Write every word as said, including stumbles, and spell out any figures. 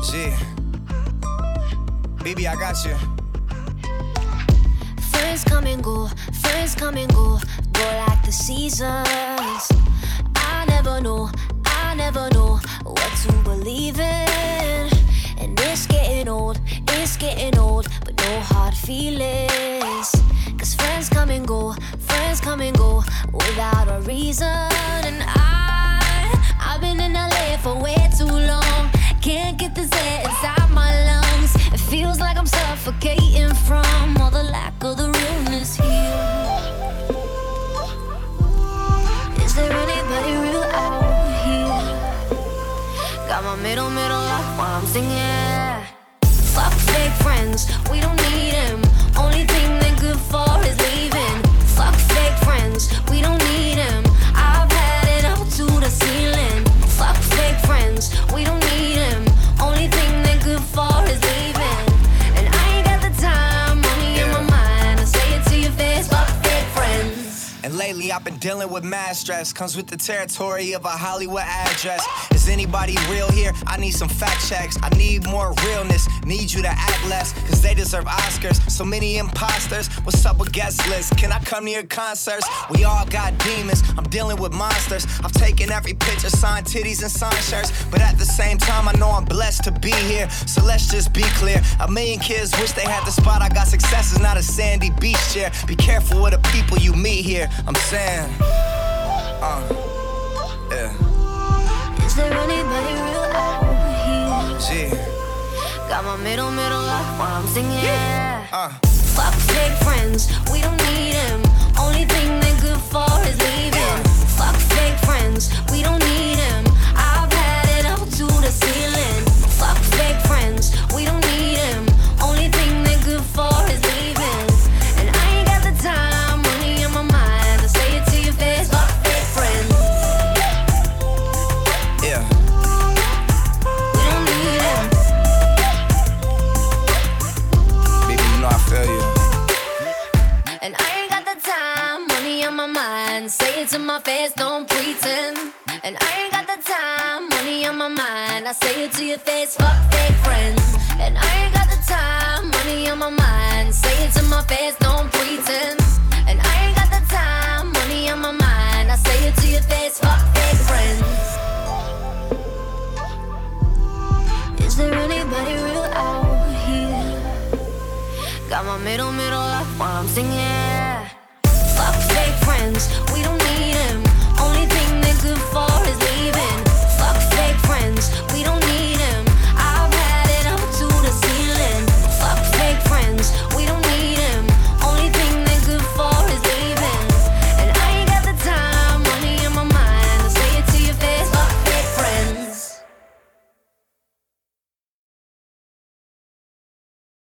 G. B B, I got you. Friends come and go, friends come and go, go like the seasons. I never know, I never know what to believe in. And it's getting old, it's getting old, but no hard feelings. Cause friends come and go, friends come and go without a reason. And I, I've been in L A for way too long. Can't get this air inside my lungs. It feels like I'm suffocating from all the lack of the realness here. Is there anybody real out here? Got my middle, middle up while I'm singing. Fuck fake friends, we don't need them. Only thing they're good for is leaving. Fuck fake friends, we don't need them. I've had it up to the ceiling. Fuck fake friends, we don't need them. Only thing they're good for is leaving. And I ain't got the time, money yeah. in my mind. I say it to your face, fuck fake friends. And lately I've been dealing with mad stress. Comes with the territory of a Hollywood address. Is anybody real here? I need some fact checks. I need more realness. Need you to act less, cause they deserve Oscars. So many imposters. What's up with guest lists? Can I come to your concerts? We all got demons. I'm dealing with monsters. I've taken every picture, signed titties and signed shirts. But at the same time, I know I'm blessed to be here. So let's just be clear. A million kids wish they had the spot. I got success is not a sandy beach chair. Be careful with the people you meet here. I'm saying, uh, yeah. Is there anybody real out here? G. Got my middle, middle up while I'm singing. Yeah. Uh. Fuck fake friends, we don't need them. Only thing they're good for is leaving. Yeah. Fuck fake friends, we don't need them. I've had it up to the ceiling. Fuck fake friends, we don't need them. Only thing they're good for is leaving. And I ain't got the time, money in my mind. I say it to your face, fuck fake friends. Yeah. We don't need them. Baby, you know I feel you. And I ain't got the time, money on my mind. Say it to my face, don't pretend. And I ain't got the time, money on my mind. I say it to your face, fuck fake friends. And I ain't got the time, money on my mind. Say it to my face, don't pretend. And I ain't got the time, money on my mind. I say it to your face, fuck fake friends. Is there anybody real out here? Got my middle, middle up while I'm singing.